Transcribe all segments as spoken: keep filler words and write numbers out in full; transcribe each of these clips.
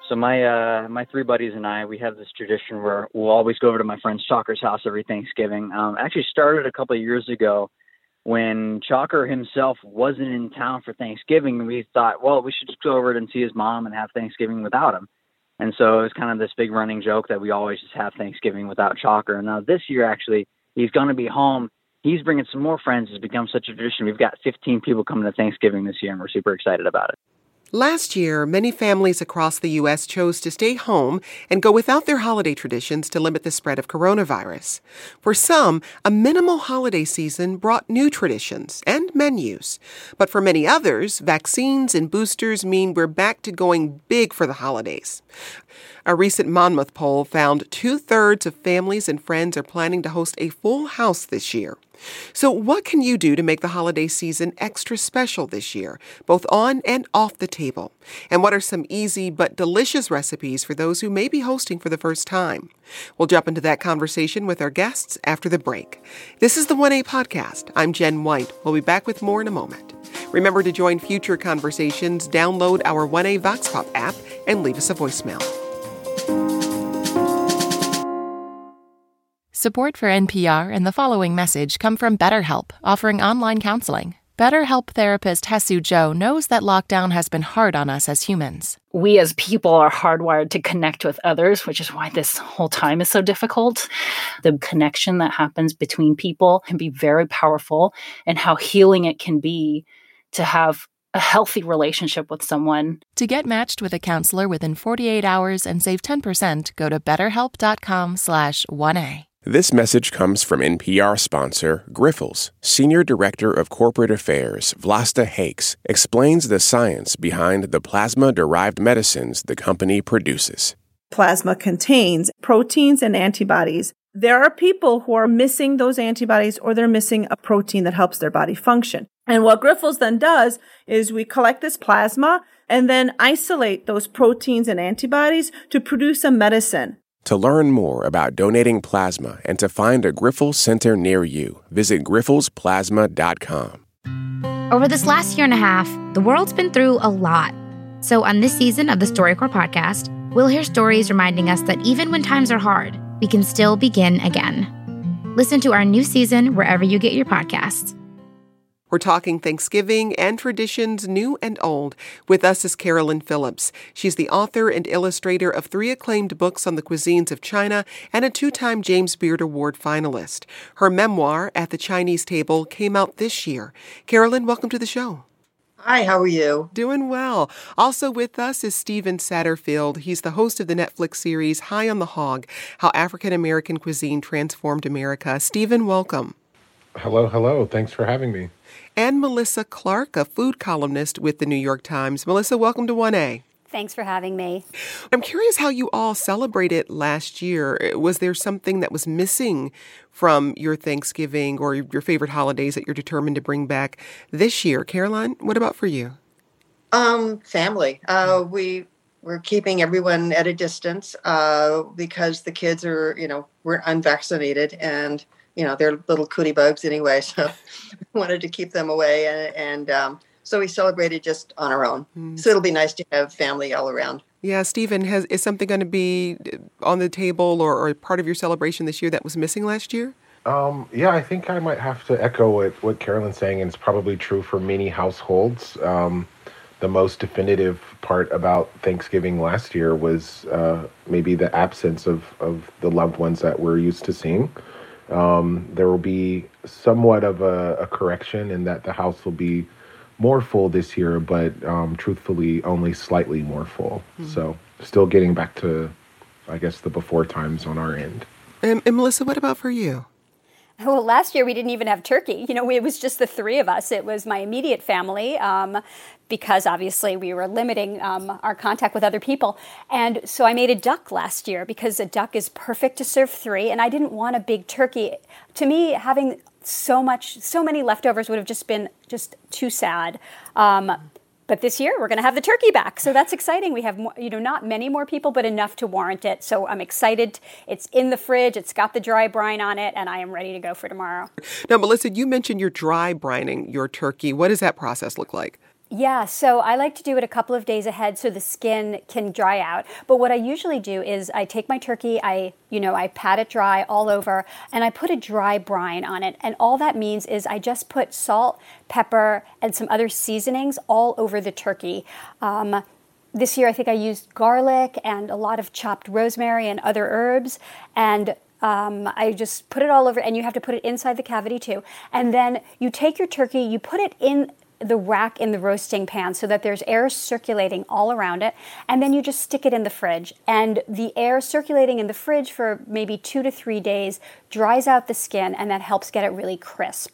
So my uh, my three buddies and I, we have this tradition where we'll always go over to my friend Chalker's house every Thanksgiving. Um, actually started a couple of years ago when Chalker himself wasn't in town for Thanksgiving. We thought, well, we should just go over and see his mom and have Thanksgiving without him. And so it was kind of this big running joke that we always just have Thanksgiving without Chalker. And now this year, actually, he's going to be home. He's bringing some more friends. It's become such a tradition. We've got fifteen people coming to Thanksgiving this year, and we're super excited about it. Last year, many families across the U S chose to stay home and go without their holiday traditions to limit the spread of coronavirus. For some, a minimal holiday season brought new traditions and menus. But for many others, vaccines and boosters mean we're back to going big for the holidays. A recent Monmouth poll found two-thirds of families and friends are planning to host a full house this year. So what can you do to make the holiday season extra special this year, both on and off the table? And what are some easy but delicious recipes for those who may be hosting for the first time? We'll jump into that conversation with our guests after the break. This is the one A Podcast. I'm Jen White. We'll be back with more in a moment. Remember to join future conversations, download our one A Vox Pop app, and leave us a voicemail. Support for N P R and the following message come from BetterHelp, offering online counseling. BetterHelp therapist Hesu Joe knows that lockdown has been hard on us as humans. We as people are hardwired to connect with others, which is why this whole time is so difficult. The connection that happens between people can be very powerful, and how healing it can be to have a healthy relationship with someone. To get matched with a counselor within forty-eight hours and save ten percent, go to betterhelp.com slash 1A. This message comes from N P R sponsor Grifols. Senior Director of Corporate Affairs, Vlasta Hakes, explains the science behind the plasma-derived medicines the company produces. Plasma contains proteins and antibodies. There are people who are missing those antibodies, or they're missing a protein that helps their body function. And what Grifols then does is we collect this plasma and then isolate those proteins and antibodies to produce a medicine. To learn more about donating plasma and to find a Grifols center near you, visit grifols plasma dot com. Over this last year and a half, the world's been through a lot. So on this season of the StoryCorps podcast, we'll hear stories reminding us that even when times are hard, we can still begin again. Listen to our new season wherever you get your podcasts. We're talking Thanksgiving and traditions new and old. With us is Carolyn Phillips. She's the author and illustrator of three acclaimed books on the cuisines of China and a two-time James Beard Award finalist. Her memoir, At the Chinese Table, came out this year. Carolyn, welcome to the show. Hi, how are you? Doing well. Also with us is Stephen Satterfield. He's the host of the Netflix series High on the Hog, How African-American Cuisine Transformed America. Stephen, welcome. Hello, hello. Thanks for having me. And Melissa Clark, a food columnist with the New York Times. Melissa, welcome to one A. Thanks for having me. I'm curious how you all celebrated last year. Was there something that was missing from your Thanksgiving or your favorite holidays that you're determined to bring back this year? Caroline, what about for you? Um, family. Uh, we, we're keeping everyone at a distance uh, because the kids are, you know, we're unvaccinated and you know, they're little cootie bugs anyway, so we wanted to keep them away. And, and um, so we celebrated just on our own. Mm. So it'll be nice to have family all around. Yeah, Stephen, has, is something going to be on the table or, or part of your celebration this year that was missing last year? Um, yeah, I think I might have to echo what, what Carolyn's saying, and it's probably true for many households. Um, the most definitive part about Thanksgiving last year was uh, maybe the absence of, of the loved ones that we're used to seeing. Um, there will be somewhat of a, a correction in that the house will be more full this year, but um, truthfully only slightly more full. Mm-hmm. So still getting back to, I guess, the before times on our end. And, and Melissa, what about for you? Well, last year we didn't even have turkey. You know, it was just the three of us. It was my immediate family um, because obviously we were limiting um, our contact with other people. And so I made a duck last year because a duck is perfect to serve three. And I didn't want a big turkey. To me, having so much, so many leftovers would have just been just too sad. Um, But this year, we're going to have the turkey back. So that's exciting. We have, more, you know, not many more people, but enough to warrant it. So I'm excited. It's in the fridge. It's got the dry brine on it, and I am ready to go for tomorrow. Now, Melissa, you mentioned you're dry brining your turkey. What does that process look like? Yeah, so I like to do it a couple of days ahead so the skin can dry out. But what I usually do is I take my turkey, I, you know, I pat it dry all over, and I put a dry brine on it. And all that means is I just put salt, pepper, and some other seasonings all over the turkey. Um, this year I think I used garlic and a lot of chopped rosemary and other herbs, and Um, I just put it all over, and you have to put it inside the cavity too. And then you take your turkey, you put it in the rack in the roasting pan so that there's air circulating all around it, and then you just stick it in the fridge. And the air circulating in the fridge for maybe two to three days dries out the skin, and that helps get it really crisp.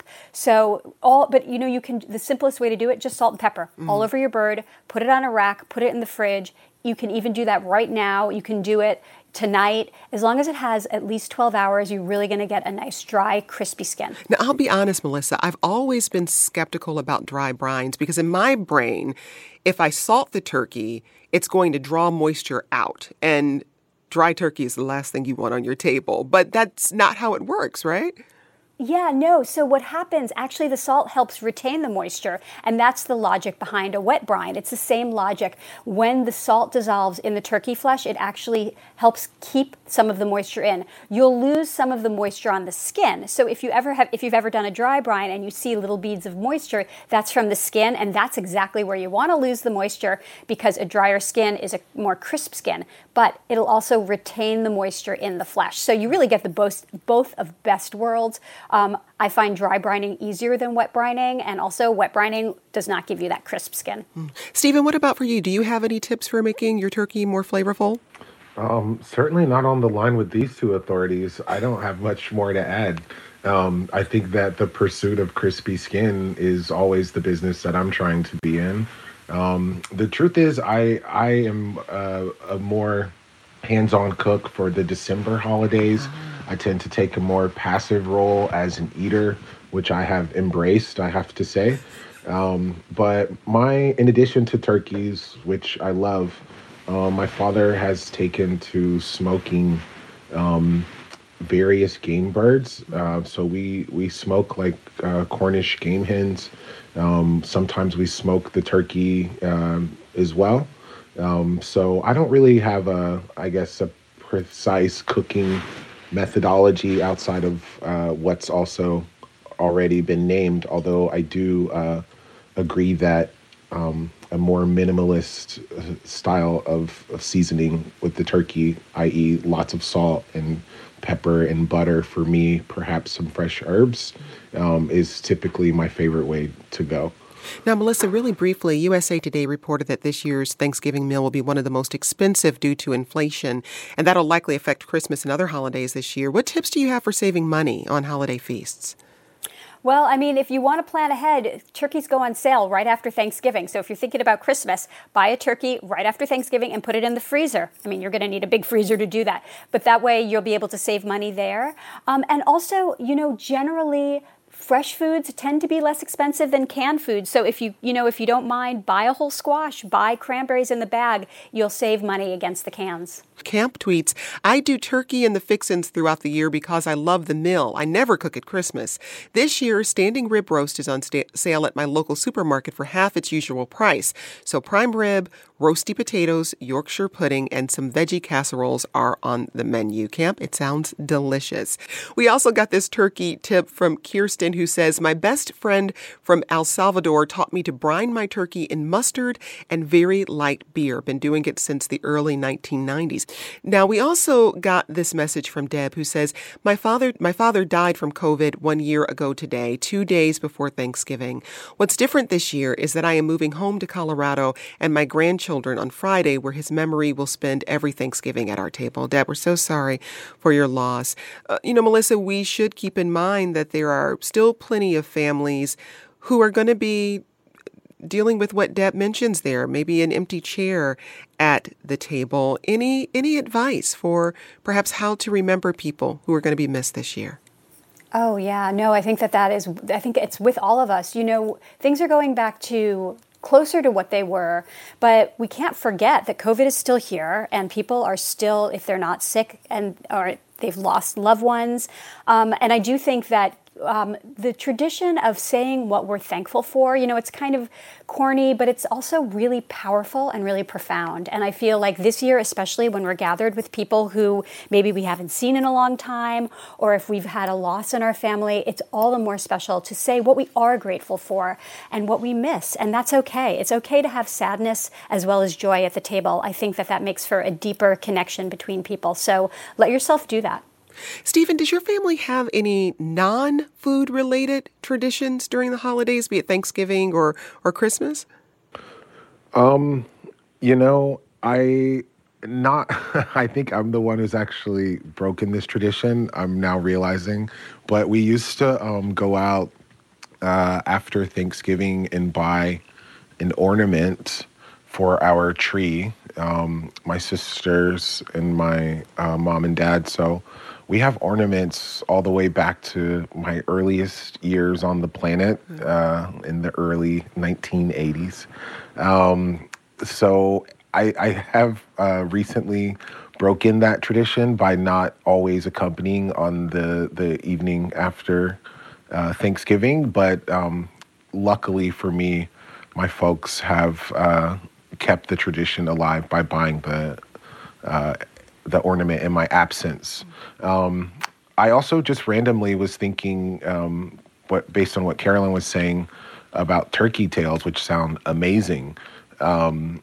So all, but you know, you can, the simplest way to do it, just salt and pepper mm. all over your bird, put it on a rack, put it in the fridge. You can even do that right now. You can do it tonight. As long as it has at least twelve hours, you're really going to get a nice, dry, crispy skin. Now, I'll be honest, Melissa, I've always been skeptical about dry brines because in my brain, if I salt the turkey, it's going to draw moisture out. And dry turkey is the last thing you want on your table. But that's not how it works, right? Yeah, no. So what happens, actually the salt helps retain the moisture, and that's the logic behind a wet brine. It's the same logic. When the salt dissolves in the turkey flesh, it actually helps keep some of the moisture in. You'll lose some of the moisture on the skin. So if you ever have, if you've ever done a dry brine and you see little beads of moisture, that's from the skin, and that's exactly where you want to lose the moisture, because a drier skin is a more crisp skin, but it'll also retain the moisture in the flesh. So you really get the both, both of best worlds. Um, I find dry brining easier than wet brining, and also wet brining does not give you that crisp skin. Mm. Stephen, what about for you? Do you have any tips for making your turkey more flavorful? Um, certainly not on the line with these two authorities. I don't have much more to add. Um, I think that the pursuit of crispy skin is always the business that I'm trying to be in. Um, the truth is, I I am uh, a more hands-on cook for the December holidays. I tend to take a more passive role as an eater, which I have embraced, I have to say. Um, but my, in addition to turkeys, which I love, uh, my father has taken to smoking um, various game birds. Uh, so we, we smoke like uh, Cornish game hens. Um, sometimes we smoke the turkey um, as well. Um, so I don't really have a, I guess, a precise cooking methodology outside of uh, what's also already been named, although I do uh, agree that um, a more minimalist style of, of seasoning with the turkey, that is lots of salt and pepper and butter, for me, perhaps some fresh herbs, um, is typically my favorite way to go. Now, Melissa, really briefly, U S A Today reported that this year's Thanksgiving meal will be one of the most expensive due to inflation, and that'll likely affect Christmas and other holidays this year. What tips do you have for saving money on holiday feasts? Well, I mean, if you want to plan ahead, turkeys go on sale right after Thanksgiving. So if you're thinking about Christmas, buy a turkey right after Thanksgiving and put it in the freezer. I mean, you're going to need a big freezer to do that. But that way you'll be able to save money there. Um, and also, you know, generally, fresh foods tend to be less expensive than canned foods. So if you, you know, if you don't mind, buy a whole squash, buy cranberries in the bag. You'll save money against the cans. Camp tweets, I do turkey and the fixins throughout the year because I love the meal. I never cook at Christmas. This year, standing rib roast is on sta- sale at my local supermarket for half its usual price. So prime rib, roasty potatoes, Yorkshire pudding, and some veggie casseroles are on the menu. Camp, it sounds delicious. We also got this turkey tip from Kirsten, who says, my best friend from El Salvador taught me to brine my turkey in mustard and very light beer. Been doing it since the early nineteen nineties. Now, we also got this message from Deb, who says, my father my father died from COVID one year ago today, two days before Thanksgiving. What's different this year is that I am moving home to Colorado and my grandchildren on Friday, where his memory will spend every Thanksgiving at our table. Deb, we're so sorry for your loss. Uh, you know, Melissa, we should keep in mind that there are still plenty of families who are going to be dealing with what Deb mentions there, maybe an empty chair at the table. Any any advice for perhaps how to remember people who are going to be missed this year? Oh, yeah. No, I think that that is, I think it's with all of us. You know, things are going back to closer to what they were, but we can't forget that COVID is still here and people are still, if they're not sick and or they've lost loved ones. Um, and I do think that um, the tradition of saying what we're thankful for. You know, it's kind of corny, but it's also really powerful and really profound. And I feel like this year, especially when we're gathered with people who maybe we haven't seen in a long time, or if we've had a loss in our family, it's all the more special to say what we are grateful for and what we miss. And that's okay. It's okay to have sadness as well as joy at the table. I think that that makes for a deeper connection between people. So let yourself do that. Stephen, does your family have any non-food related traditions during the holidays, be it Thanksgiving or, or Christmas? Um, you know, I not, I think I'm the one who's actually broken this tradition. I'm now realizing, but we used to um, go out uh, after Thanksgiving and buy an ornament for our tree, um, my sisters and my uh, mom and dad. So we have ornaments all the way back to my earliest years on the planet uh, in the early nineteen eighties. Um, so I, I have uh, recently broken that tradition by not always accompanying on the, the evening after uh, Thanksgiving. But um, luckily for me, my folks have uh, kept the tradition alive by buying the uh, the ornament in my absence. Um, I also just randomly was thinking, um, what based on what Carolyn was saying about turkey tails, which sound amazing. Um,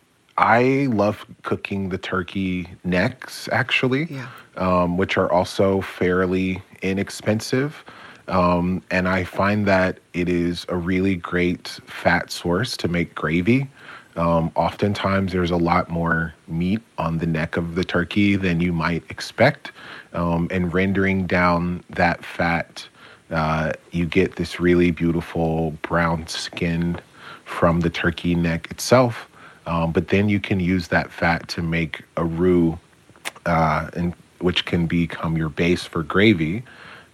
I love cooking the turkey necks, actually, Yeah. um, which are also fairly inexpensive. Um, and I find that it is a really great fat source to make gravy. Um, oftentimes there's a lot more meat on the neck of the turkey than you might expect. Um, and rendering down that fat, uh, you get this really beautiful brown skin from the turkey neck itself. Um, but then you can use that fat to make a roux, uh, and, which can become your base for gravy.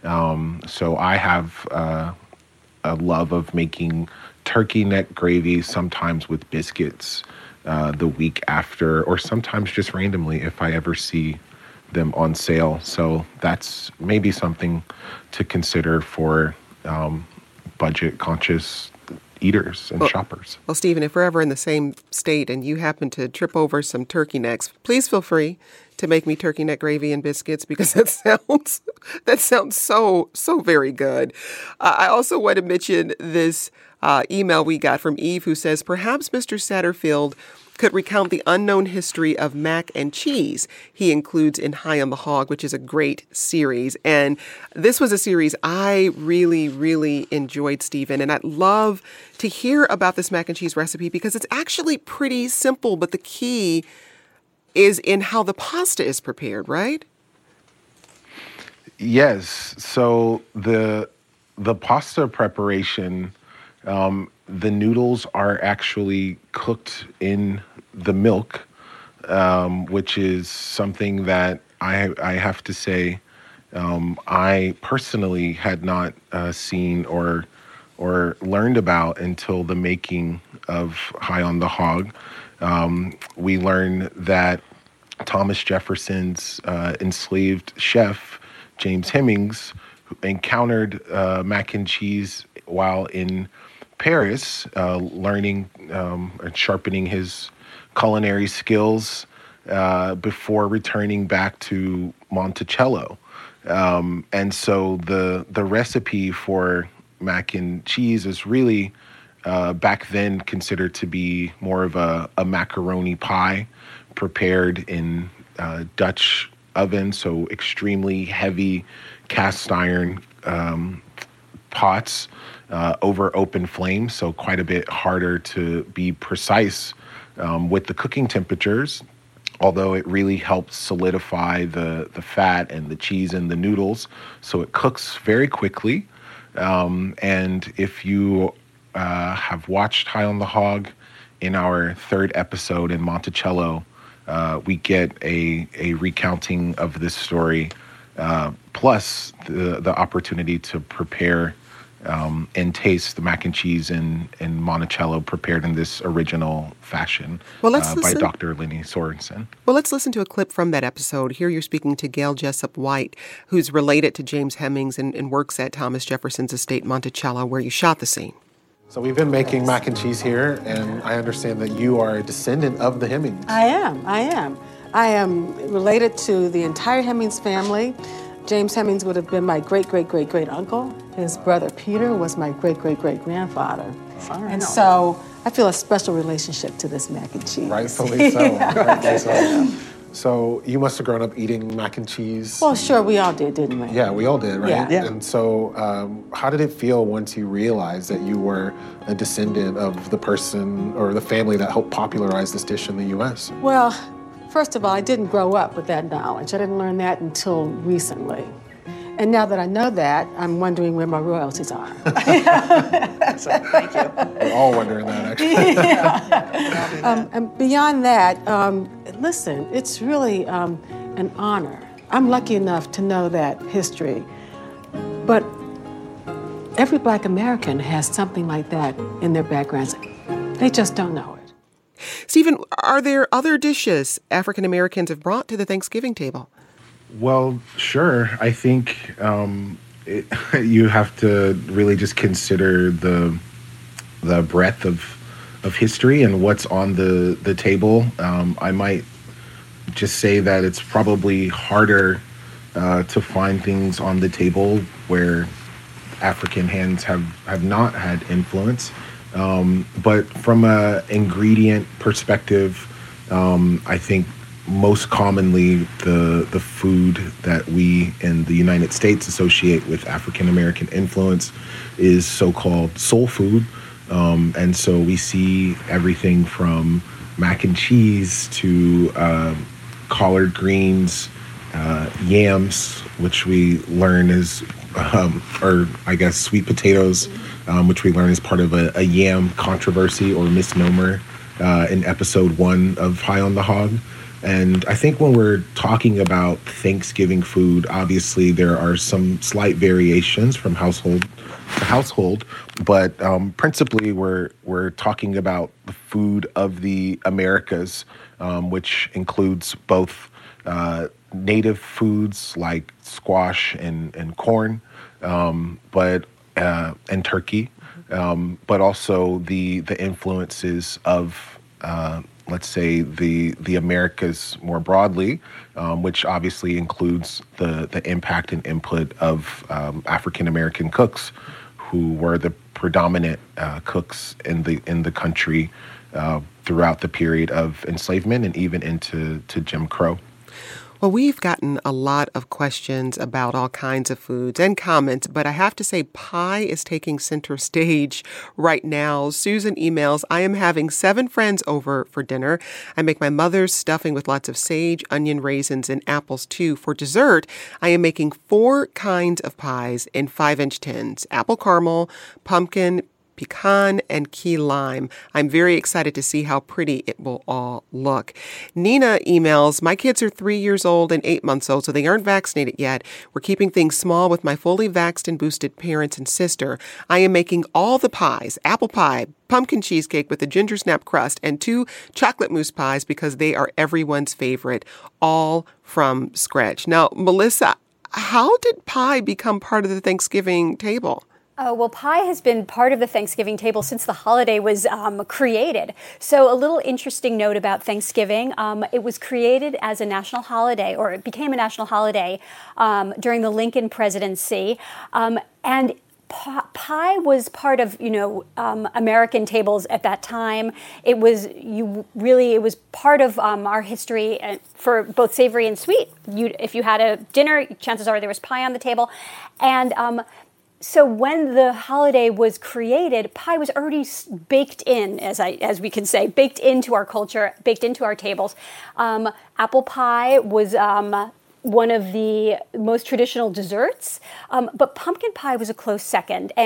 Um, so I have uh, a love of making turkey neck gravy, sometimes with biscuits uh, the week after, or sometimes just randomly if I ever see them on sale. So that's maybe something to consider for um, budget-conscious eaters and well, shoppers. Well, Stephen, if we're ever in the same state and you happen to trip over some turkey necks, please feel free to make me turkey neck gravy and biscuits, because that sounds that sounds so, so very good. Uh, I also want to mention this uh, email we got from Eve, who says, perhaps Mister Satterfield could recount the unknown history of mac and cheese he includes in High on the Hog, which is a great series. And this was a series I really, really enjoyed, Stephen. And I'd love to hear about this mac and cheese recipe, because it's actually pretty simple, but the key is in how the pasta is prepared, right? Yes. So the the pasta preparation, um, the noodles are actually cooked in the milk, um, which is something that I I have to say um, I personally had not uh, seen or or learned about until the making of High on the Hog. Um, we learn that Thomas Jefferson's uh, enslaved chef, James Hemings, encountered uh, mac and cheese while in Paris, uh, learning um, and sharpening his culinary skills uh, before returning back to Monticello. Um, and so the the recipe for mac and cheese is really uh, back then considered to be more of a, a macaroni pie prepared in uh, Dutch oven, so extremely heavy cast iron um, pots uh, over open flames, so quite a bit harder to be precise um, with the cooking temperatures, although it really helps solidify the, the fat and the cheese and the noodles, so it cooks very quickly. Um, and if you uh, have watched High on the Hog, in our third episode in Monticello, uh, we get a, a recounting of this story, uh, plus the, the opportunity to prepare um, and taste the mac and cheese in, in Monticello prepared in this original fashion well, let's uh, by listen. Doctor Lenny Sorensen. Well, let's listen to a clip from that episode. Here you're speaking to Gail Jessup White, who's related to James Hemings and, and works at Thomas Jefferson's estate, Monticello, where you shot the scene. So we've been making mac and cheese here, and I understand that you are a descendant of the Hemings. I am, I am. I am related to the entire Hemings family. James Hemings would have been my great-great-great-great-uncle. His brother Peter was my great-great-great-grandfather. And so I feel a special relationship to this mac and cheese. Rightfully so. Rightfully so. So you must have grown up eating mac and cheese. Well, sure, we all did, didn't we? Yeah, we all did, right? Yeah. yeah. And so um, how did it feel once you realized that you were a descendant of the person or the family that helped popularize this dish in the U S? Well, first of all, I didn't grow up with that knowledge. I didn't learn that until recently. And now that I know that, I'm wondering where my royalties are. So, thank you. We're all wondering that, actually. Yeah. um, and beyond that, um, listen, it's really um, an honor. I'm lucky enough to know that history. But every Black American has something like that in their backgrounds. They just don't know it. Stephen, are there other dishes African Americans have brought to the Thanksgiving table? Well, sure. I think um, it, you have to really just consider the the breadth of of history and what's on the the table. Um, I might just say that it's probably harder uh, to find things on the table where African hands have, have not had influence. Um, but from a ingredient perspective, um, I think most commonly the the food that we in the United States associate with African American influence is so-called soul food. Um, and so we see everything from mac and cheese to uh, collard greens, uh, yams, which we learn is, um, or I guess sweet potatoes, um, which we learn is part of a, a yam controversy or misnomer uh, in episode one of High on the Hog. And I think when we're talking about Thanksgiving food, obviously there are some slight variations from household to household, but um, principally we're we're talking about the food of the Americas, um, which includes both uh, native foods like squash and, and corn, um, but uh, and turkey, um, but also the the influences of uh, let's say the the Americas more broadly, um, which obviously includes the the impact and input of um, African American cooks, who were the predominant uh, cooks in the in the country uh, throughout the period of enslavement and even into to Jim Crow. Well, we've gotten a lot of questions about all kinds of foods and comments, but I have to say pie is taking center stage right now. Susan emails, I am having seven friends over for dinner. I make my mother's stuffing with lots of sage, onion, raisins, and apples too. For dessert, I am making four kinds of pies in five-inch tins: apple caramel, pumpkin, pecan, and key lime. I'm very excited to see how pretty it will all look. Nina emails, my kids are three years old and eight months old, so they aren't vaccinated yet. We're keeping things small with my fully vaxxed and boosted parents and sister. I am making all the pies: apple pie, pumpkin cheesecake with a ginger snap crust, and two chocolate mousse pies because they are everyone's favorite, all from scratch. Now, Melissa, how did pie become part of the Thanksgiving table? Oh, well, pie has been part of the Thanksgiving table since the holiday was um, created. So a little interesting note about Thanksgiving. Um, it was created as a national holiday, or it became a national holiday um, during the Lincoln presidency. Um, and pie was part of, you know, um, American tables at that time. It was you really, it was part of um, our history for both savory and sweet. You, if you had a dinner, chances are there was pie on the table. And um, So when the holiday was created, pie was already baked in, as I as we can say, baked into our culture, baked into our tables. Um, apple pie was um, one of the most traditional desserts, um, but pumpkin pie was a close second. And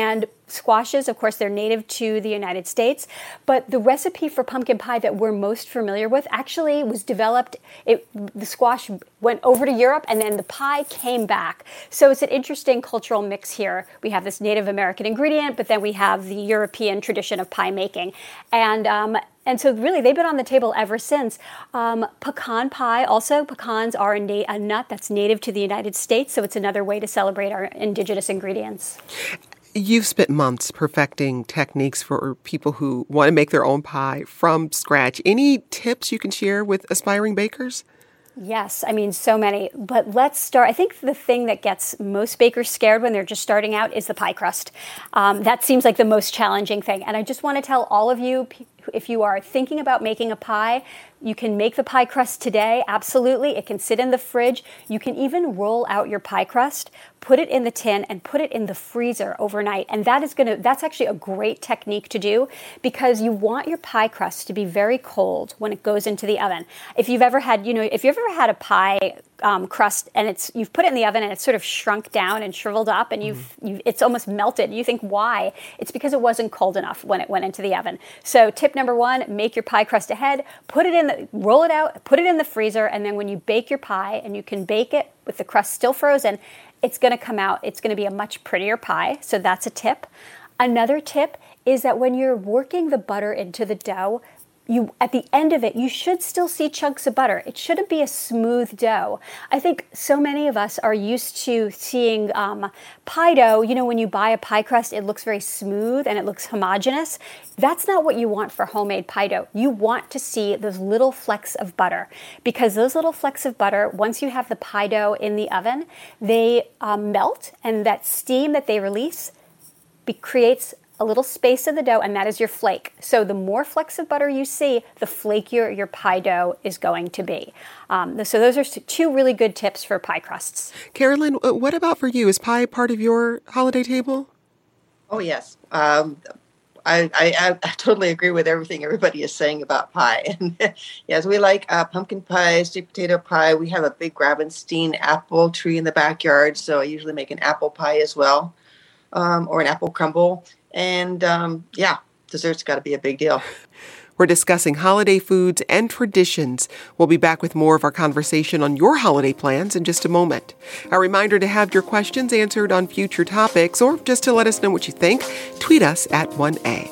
squashes. Of course, they're native to the United States. But the recipe for pumpkin pie that we're most familiar with actually was developed, it, the squash went over to Europe and then the pie came back. So it's an interesting cultural mix here. We have this Native American ingredient, but then we have the European tradition of pie making. And um, And so really, they've been on the table ever since. Um, pecan pie, also, pecans are a, na- a nut that's native to the United States, so it's another way to celebrate our indigenous ingredients. You've spent months perfecting techniques for people who want to make their own pie from scratch. Any tips you can share with aspiring bakers? Yes, I mean, so many. But let's start. I think the thing that gets most bakers scared when they're just starting out is the pie crust. Um, that seems like the most challenging thing. And I just want to tell all of you, if you are thinking about making a pie, you can make the pie crust today, absolutely. It can sit in the fridge. You can even roll out your pie crust, put it in the tin, and put it in the freezer overnight. And that is gonna that's actually a great technique to do because you want your pie crust to be very cold when it goes into the oven. If you've ever had, you know, if you've ever had a pie um, crust and it's you've put it in the oven and it's sort of shrunk down and shriveled up and you've, mm. you've it's almost melted. You think, why? It's because it wasn't cold enough when it went into the oven. So tip number one, make your pie crust ahead, put it in the, roll it out, put it in the freezer, and then when you bake your pie, and you can bake it with the crust still frozen, it's going to come out, it's going to be a much prettier pie. So that's a tip. Another tip is that when you're working the butter into the dough, you at the end of it, you should still see chunks of butter. It shouldn't be a smooth dough. I think so many of us are used to seeing um, pie dough. You know, when you buy a pie crust, it looks very smooth and it looks homogeneous. That's not what you want for homemade pie dough. You want to see those little flecks of butter because those little flecks of butter, once you have the pie dough in the oven, they um, melt, and that steam that they release be- creates a little space in the dough, and that is your flake. So the more flecks of butter you see, the flakier your pie dough is going to be. Um, so those are two really good tips for pie crusts. Carolyn, what about for you? Is pie part of your holiday table? Oh, yes. Um, I, I, I totally agree with everything everybody is saying about pie. And yes, we like uh, pumpkin pie, sweet potato pie. We have a big Gravenstein apple tree in the backyard, so I usually make an apple pie as well, um, or an apple crumble. And um, yeah, dessert's got to be a big deal. We're discussing holiday foods and traditions. We'll be back with more of our conversation on your holiday plans in just a moment. A reminder to have your questions answered on future topics, or just to let us know what you think, tweet us at one A.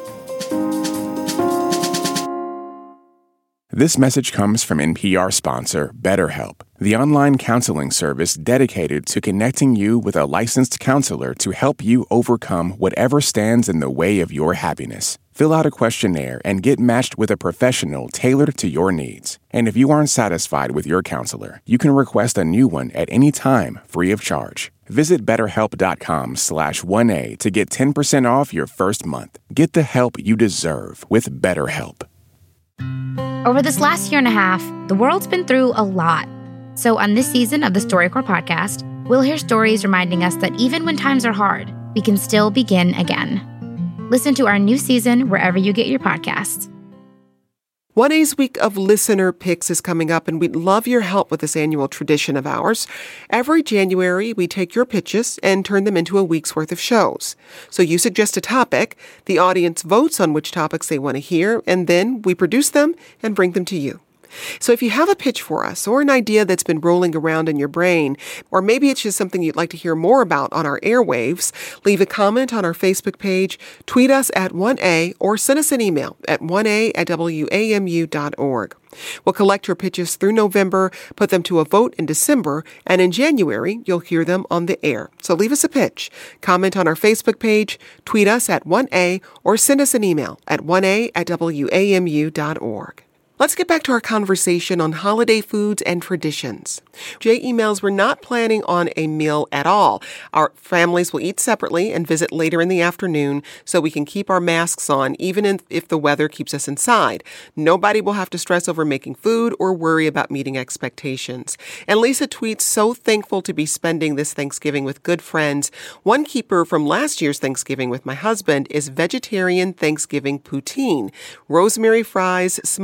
This message comes from N P R sponsor BetterHelp, the online counseling service dedicated to connecting you with a licensed counselor to help you overcome whatever stands in the way of your happiness. Fill out a questionnaire and get matched with a professional tailored to your needs. And if you aren't satisfied with your counselor, you can request a new one at any time, free of charge. Visit betterhelp.com slash 1A to get ten percent off your first month. Get the help you deserve with BetterHelp. Over this last year and a half, the world's been through a lot. So on this season of the StoryCorps podcast, we'll hear stories reminding us that even when times are hard, we can still begin again. Listen to our new season wherever you get your podcasts. one A's Week of Listener Picks is coming up, and we'd love your help with this annual tradition of ours. Every January, we take your pitches and turn them into a week's worth of shows. So you suggest a topic, the audience votes on which topics they want to hear, and then we produce them and bring them to you. So if you have a pitch for us or an idea that's been rolling around in your brain, or maybe it's just something you'd like to hear more about on our airwaves, leave a comment on our Facebook page, tweet us at one A, or send us an email at one A at W A M U dot org. We'll collect your pitches through November, put them to a vote in December, and in January, you'll hear them on the air. So leave us a pitch. Comment on our Facebook page, tweet us at one A, or send us an email at one A at W A M U dot org. Let's get back to our conversation on holiday foods and traditions. Jay emails, we're not planning on a meal at all. Our families will eat separately and visit later in the afternoon so we can keep our masks on even if the weather keeps us inside. Nobody will have to stress over making food or worry about meeting expectations. And Lisa tweets, so thankful to be spending this Thanksgiving with good friends. One keeper from last year's Thanksgiving with my husband is vegetarian Thanksgiving poutine. Rosemary fries smothered with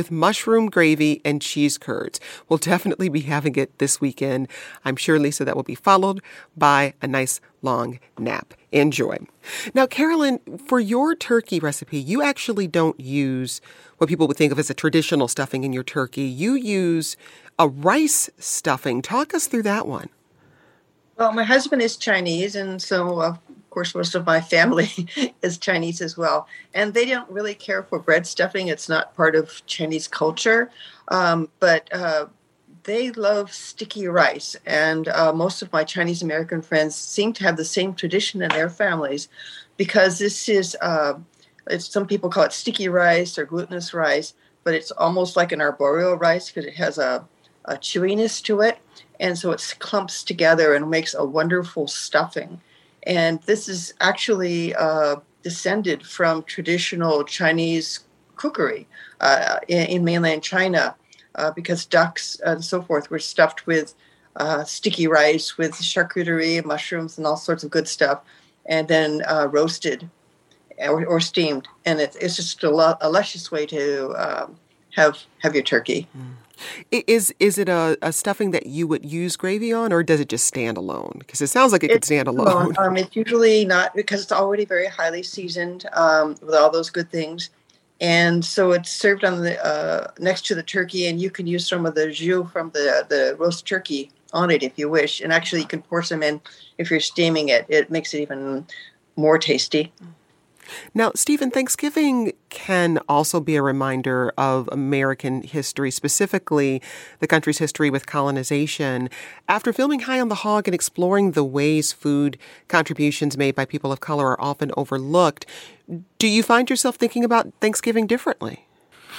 with mushroom gravy and cheese curds. We'll definitely be having it this weekend. I'm sure, Lisa, that will be followed by a nice long nap. Enjoy. Now, Carolyn, for your turkey recipe, you actually don't use what people would think of as a traditional stuffing in your turkey. You use a rice stuffing. Talk us through that one. Well, my husband is Chinese, and so, of course, most of my family is Chinese as well. And they don't really care for bread stuffing. It's not part of Chinese culture. Um, but uh, they love sticky rice. And uh, most of my Chinese American friends seem to have the same tradition in their families, because this is, uh, it's, some people call it sticky rice or glutinous rice, but it's almost like an arboreal rice because it has a, a chewiness to it. And so it clumps together and makes a wonderful stuffing. And this is actually uh, descended from traditional Chinese cookery uh, in, in mainland China, uh, because ducks and so forth were stuffed with uh, sticky rice, with charcuterie, mushrooms, and all sorts of good stuff, and then uh, roasted or, or steamed. And it, it's just a, lo- a luscious way to um, have have your turkey. Mm. Is is it a, a stuffing that you would use gravy on, or does it just stand alone? Because it sounds like it it's, could stand alone. Um, it's usually not, because it's already very highly seasoned um, with all those good things. And so it's served on the uh, next to the turkey, and you can use some of the jus from the, the roast turkey on it if you wish. And actually you can pour some in if you're steaming it. It makes it even more tasty. Now, Stephen, Thanksgiving can also be a reminder of American history, specifically the country's history with colonization. After filming High on the Hog and exploring the ways food contributions made by people of color are often overlooked, do you find yourself thinking about Thanksgiving differently?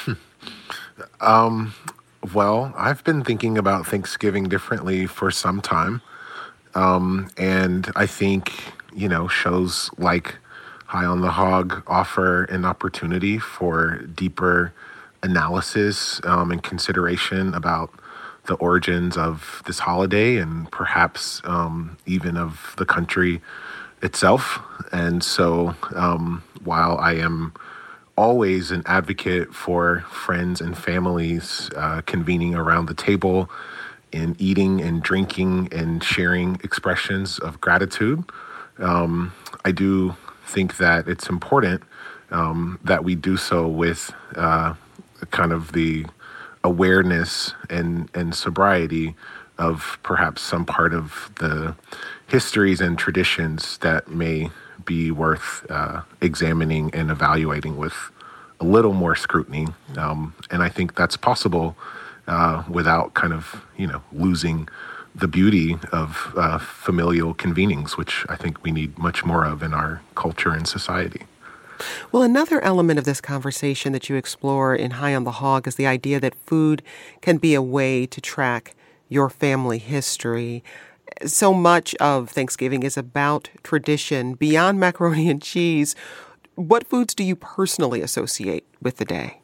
um, well, I've been thinking about Thanksgiving differently for some time. Um, and I think, you know, shows like High on the Hog offer an opportunity for deeper analysis um, and consideration about the origins of this holiday, and perhaps um, even of the country itself. And so um, while I am always an advocate for friends and families uh, convening around the table and eating and drinking and sharing expressions of gratitude, um, I do think that it's important um, that we do so with uh, kind of the awareness and, and sobriety of perhaps some part of the histories and traditions that may be worth uh, examining and evaluating with a little more scrutiny. Um, and I think that's possible uh, without kind of, you know, losing the beauty of uh, familial convenings, which I think we need much more of in our culture and society. Well, another element of this conversation that you explore in High on the Hog is the idea that food can be a way to track your family history. So much of Thanksgiving is about tradition. Beyond macaroni and cheese, what foods do you personally associate with the day?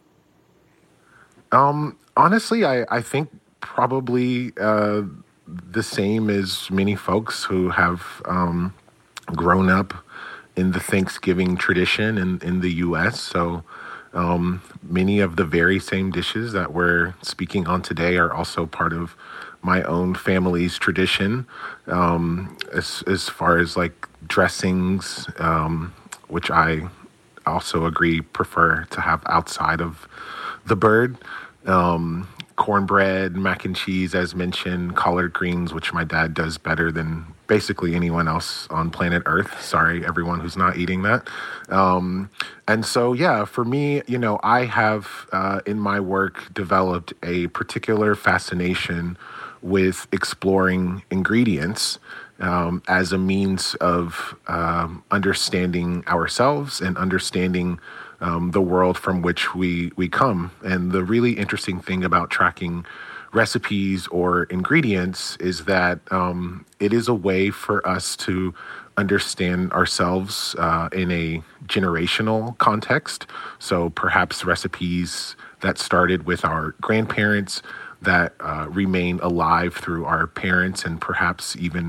Um, honestly, I, I think probably uh, the same as many folks who have um, grown up in the Thanksgiving tradition in, in the U S. So um, many of the very same dishes that we're speaking on today are also part of my own family's tradition, um, as, as far as like dressings, um, which I also agree prefer to have outside of the bird. Um, cornbread, mac and cheese, as mentioned, collard greens, which my dad does better than basically anyone else on planet Earth. Sorry, everyone who's not eating that. Um, and so, yeah, for me, you know, I have uh, in my work developed a particular fascination with exploring ingredients um, as a means of um, understanding ourselves and understanding Um, the world from which we, we come. And the really interesting thing about tracking recipes or ingredients is that um, it is a way for us to understand ourselves uh, in a generational context. So perhaps recipes that started with our grandparents that uh, remain alive through our parents and perhaps even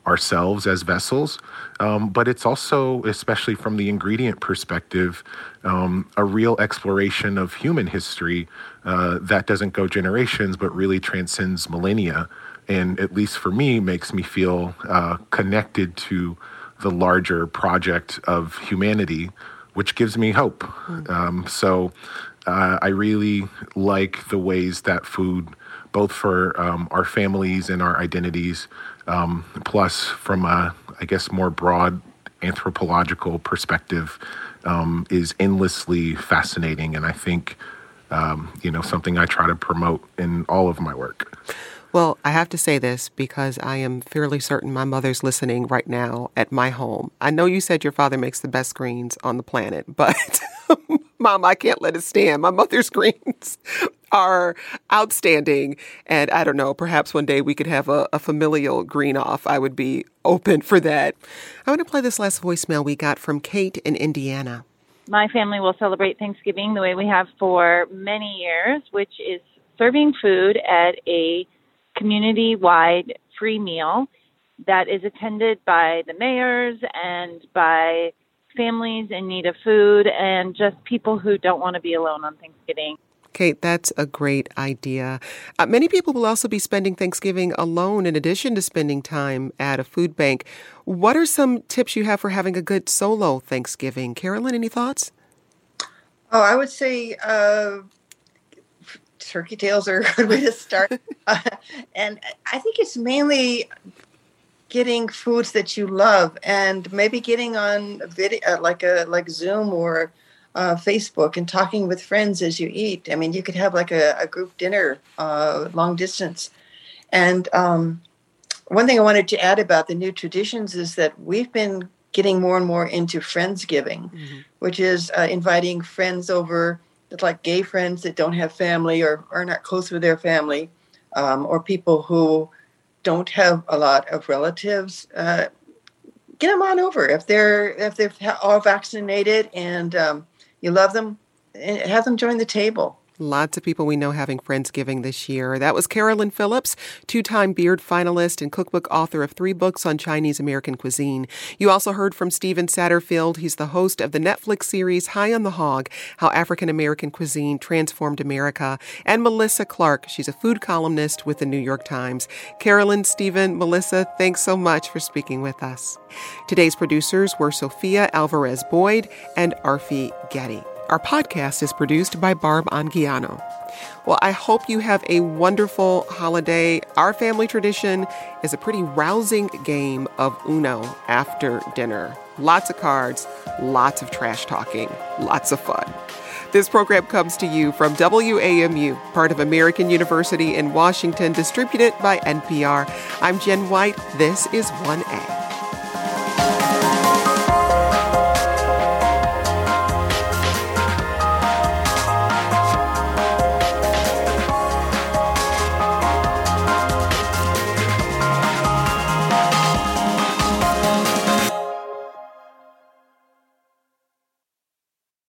ourselves as vessels. Um, but it's also, especially from the ingredient perspective, um, a real exploration of human history uh, that doesn't go generations, but really transcends millennia. And at least for me, makes me feel uh, connected to the larger project of humanity, which gives me hope. Mm. Um, so uh, I really like the ways that food, both for um, our families and our identities, um, plus from a, I guess, more broad anthropological perspective, um, is endlessly fascinating. And I think, um, you know, something I try to promote in all of my work. Well, I have to say this because I am fairly certain my mother's listening right now at my home. I know you said your father makes the best greens on the planet, but Mom, I can't let it stand. My mother's greens are outstanding. And I don't know, perhaps one day we could have a, a familial green off. I would be open for that. I want to play this last voicemail we got from Kate in Indiana. My family will celebrate Thanksgiving the way we have for many years, which is serving food at a community-wide free meal that is attended by the mayors and by families in need of food and just people who don't want to be alone on Thanksgiving. Kate, that's a great idea. Uh, many people will also be spending Thanksgiving alone in addition to spending time at a food bank. What are some tips you have for having a good solo Thanksgiving? Carolyn, any thoughts? Oh, I would say uh, turkey tails are a good way to start. uh, and I think it's mainly getting foods that you love and maybe getting on a video, uh, like a like Zoom or uh, Facebook and talking with friends as you eat. I mean, you could have like a, a group dinner, uh, long distance. And um, one thing I wanted to add about the new traditions is that we've been getting more and more into Friendsgiving, mm-hmm. which is uh, inviting friends over, like gay friends that don't have family or are not close with their family, um, or people who don't have a lot of relatives. Uh, get them on over if they're if they're all vaccinated and um, you love them, have them join the table. Lots of people we know having Friendsgiving this year. That was Carolyn Phillips, two-time Beard finalist and cookbook author of three books on Chinese American cuisine. You also heard from Stephen Satterfield. He's the host of the Netflix series High on the Hog, How African American Cuisine Transformed America. And Melissa Clark. She's a food columnist with the New York Times. Carolyn, Stephen, Melissa, thanks so much for speaking with us. Today's producers were Sophia Alvarez-Boyd and Arfi Getty. Our podcast is produced by Barb Anguiano. Well, I hope you have a wonderful holiday. Our family tradition is a pretty rousing game of Uno after dinner. Lots of cards, lots of trash talking, lots of fun. This program comes to you from W A M U, part of American University in Washington, distributed by N P R. I'm Jen White. This is one A.